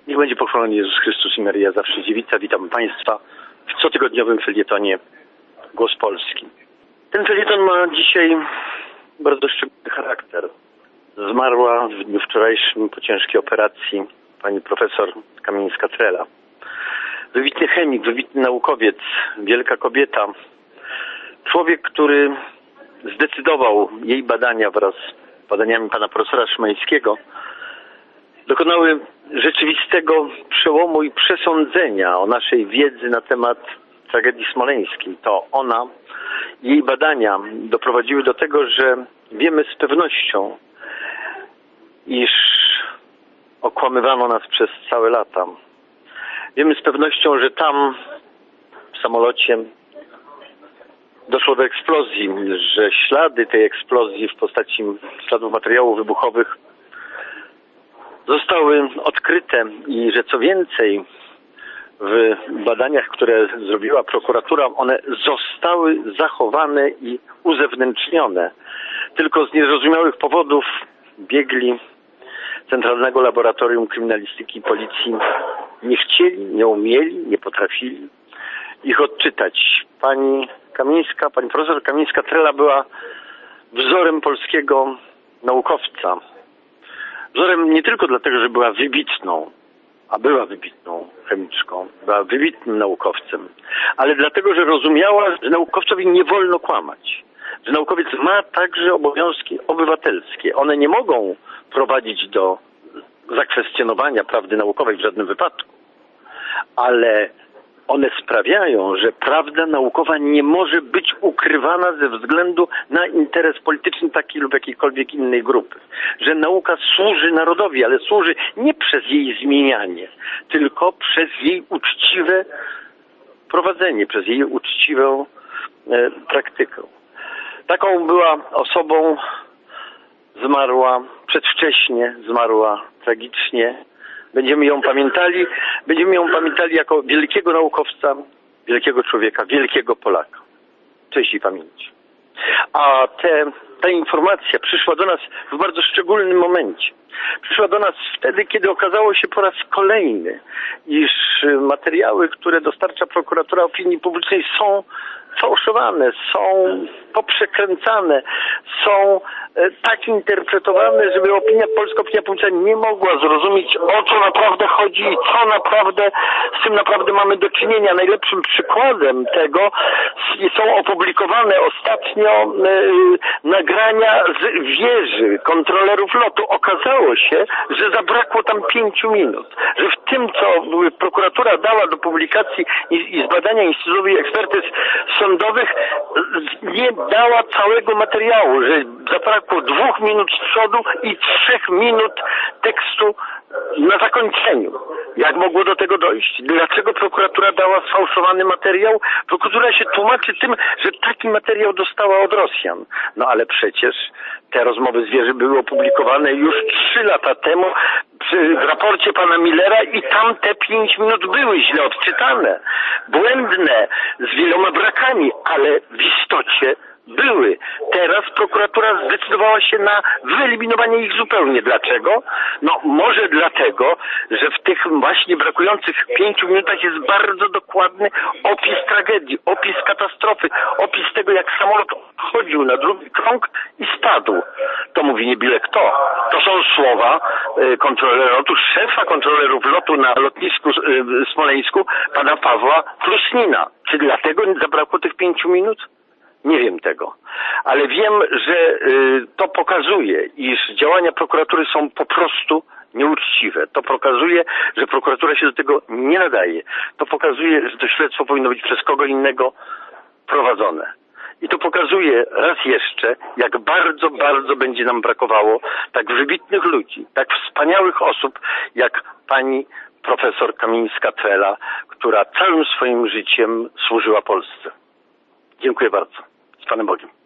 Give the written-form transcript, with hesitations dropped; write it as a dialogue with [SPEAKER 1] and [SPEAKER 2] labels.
[SPEAKER 1] Niech będzie pochwalony Jezus Chrystus i Maryja zawsze dziewica. Witam Państwa w cotygodniowym felietonie Głos Polski. Ten felieton ma dzisiaj bardzo szczególny charakter. Zmarła w dniu wczorajszym po ciężkiej operacji pani profesor Kamińska-Trela. Wybitny chemik, wybitny naukowiec, wielka kobieta. Człowiek, który zdecydował, jej badania wraz z badaniami pana profesora Szymańskiego dokonały rzeczywistego przełomu i przesądzenia o naszej wiedzy na temat tragedii smoleńskiej. To ona, jej badania doprowadziły do tego, że wiemy z pewnością, iż okłamywano nas przez całe lata. Wiemy z pewnością, że tam w samolocie doszło do eksplozji, że ślady tej eksplozji w postaci śladów materiałów wybuchowych zostały odkryte i że co więcej w badaniach, które zrobiła prokuratura, one zostały zachowane i uzewnętrznione. Tylko z niezrozumiałych powodów biegli Centralnego Laboratorium Kryminalistyki i Policji nie chcieli, nie umieli, nie potrafili ich odczytać. Pani profesor Kamińska-Trela była wzorem polskiego naukowca. Wzorem nie tylko dlatego, że była wybitną, a była wybitną chemiczką, była wybitnym naukowcem, ale dlatego, że rozumiała, że naukowcowi nie wolno kłamać. Że naukowiec ma także obowiązki obywatelskie. One nie mogą prowadzić do zakwestionowania prawdy naukowej w żadnym wypadku, ale one sprawiają, że prawda naukowa nie może być ukrywana ze względu na interes polityczny takiej lub jakiejkolwiek innej grupy. Że nauka służy narodowi, ale służy nie przez jej zmienianie, tylko przez jej uczciwe prowadzenie, przez jej uczciwą praktykę. Taką była osobą, zmarła przedwcześnie, zmarła tragicznie. Będziemy ją pamiętali jako wielkiego naukowca, wielkiego człowieka, wielkiego Polaka. Cześć i pamięć. A ta informacja przyszła do nas w bardzo szczególnym momencie. Przyszła do nas wtedy, kiedy okazało się po raz kolejny, iż materiały, które dostarcza prokuratura opinii publicznej, są fałszowane, są poprzekręcane, są tak interpretowane, żeby polska opinia publiczna nie mogła zrozumieć, o co naprawdę chodzi i z czym naprawdę mamy do czynienia. Najlepszym przykładem tego są opublikowane ostatnio nagrania z wieży kontrolerów lotu. Okazało się, że zabrakło tam 5 minut, że w tym, co prokuratura dała do publikacji i zbadania Instytutowi Ekspertyz Sądowych, nie dała całego materiału, że zabrakło 2 minut z przodu i 3 minut tekstu na zakończeniu. Jak mogło do tego dojść? Dlaczego prokuratura dała sfałszowany materiał? Prokuratura się tłumaczy tym, że taki materiał dostała od Rosjan. No ale przecież te rozmowy z wieży były opublikowane już 3 lata temu w raporcie pana Millera i tam te 5 minut były źle odczytane, błędne, z wieloma brakami, ale w istocie były. Teraz prokuratura zdecydowała się na wyeliminowanie ich zupełnie. Dlaczego? No może dlatego, że w tych właśnie brakujących 5 minutach jest bardzo dokładny opis tragedii, opis katastrofy, opis tego, jak samolot chodził na drugi krąg i spadł. To mówi nie byle kto. To są słowa kontrolera lotu, szefa kontrolerów lotu na lotnisku smoleńsku, pana Pawła Krusnina. Czy dlatego zabrakło tych 5 minut? Nie wiem tego, ale wiem, że to pokazuje, iż działania prokuratury są po prostu nieuczciwe. To pokazuje, że prokuratura się do tego nie nadaje. To pokazuje, że to śledztwo powinno być przez kogo innego prowadzone. I to pokazuje raz jeszcze, jak bardzo, bardzo będzie nam brakowało tak wybitnych ludzi, tak wspaniałych osób, jak pani profesor Kamińska-Trela, która całym swoim życiem służyła Polsce. Dziękuję bardzo. Z Panem Bogiem.